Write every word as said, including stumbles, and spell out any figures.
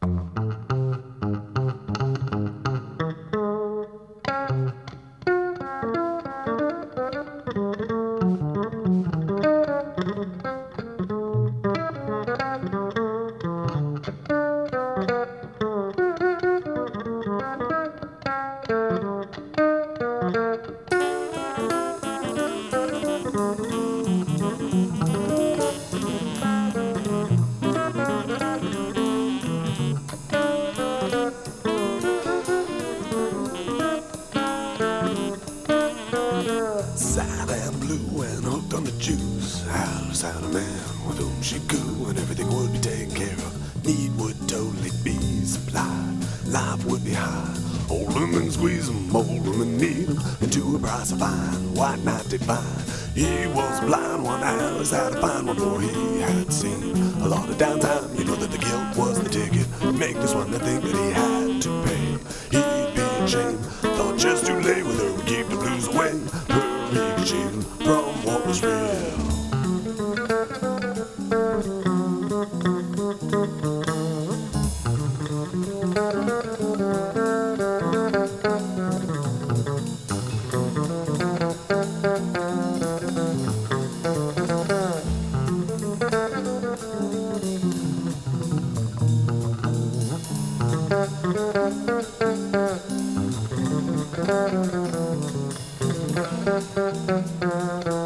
Sad and blue and hooked on the juice. Alice had a man with whom she grew, and everything would be taken care of. Need would totally be supplied. Life would be high. Old women squeeze 'em, old women need 'em, and to a price of fine, white knight divine. He was blind, one Alice had to find one, for he had seen a lot of downtime. You know that the guilt was the ticket. Make this one to think that he had to pay. He'd be ashamed, thought just too late with her would keep the blues away. Reaching from what was real. Thank you.